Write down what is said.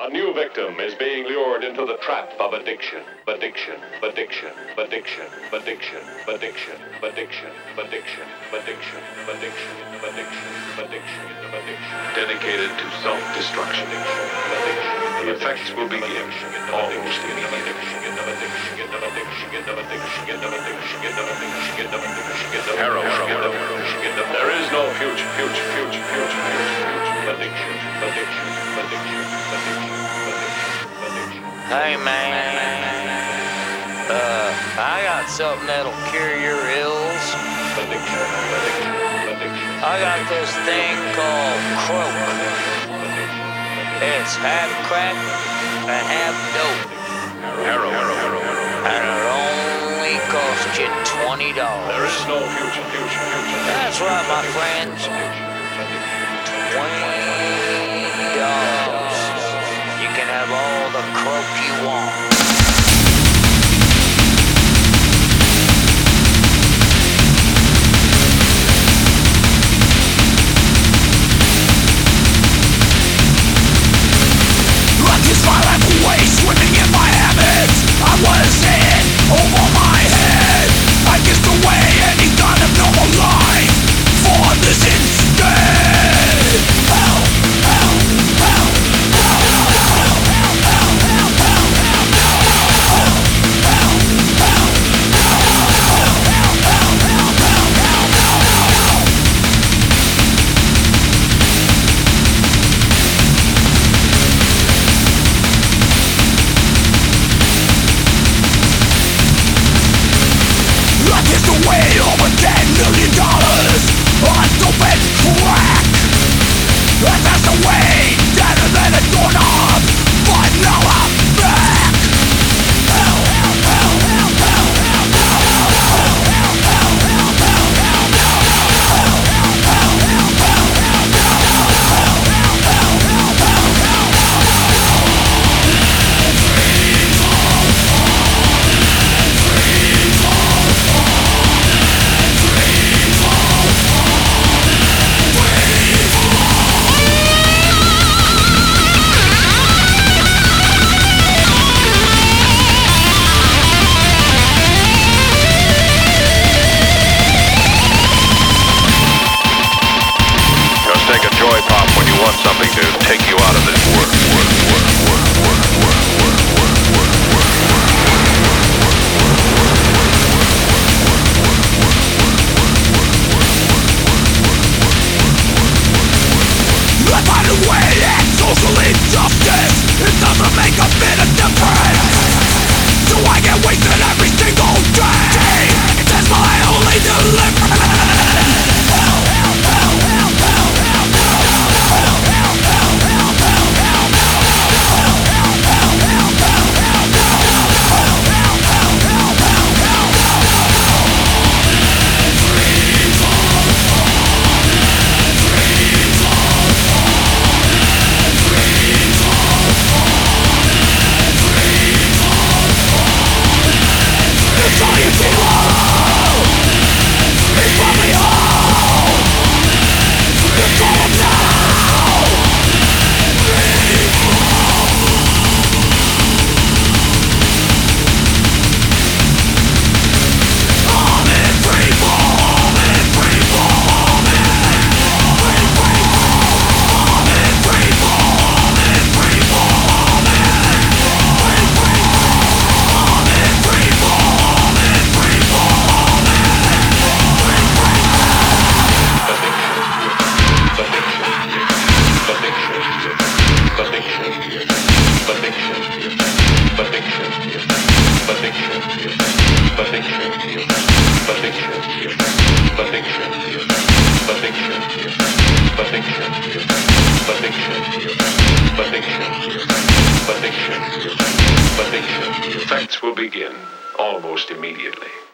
A new victim is being lured into the trap of addiction. Addiction, addiction, addiction, addiction, addiction, addiction, addiction, addiction, addiction, addiction, addiction, addiction. Dedicated to self-destruction. The effects will begin almost immediately. Heroin. There is no future. Addiction, addiction, addiction, addiction. Hey man, I got something that'll cure your ills. I got this thing called Croak. It's half crack and half dope. And it only costs you $20. There is no future. That's right, my friends. $20. You can have all the croak you want. I kissed my life away, swimming in my habits. I was in over my head. I kissed away any kind of normal life for this instead. Help, help, help, away over $10 million on dope and crack. I passed away deader than a doorknob, but now I'm back. Help, help, help, help, help, help, help, help, help, help, Joy pop when you want something to take you out of this work. I find a way in social injustice. It doesn't make a bit of difference. So I get wasted every single day. That's my only deliverance. Effects will begin almost immediately.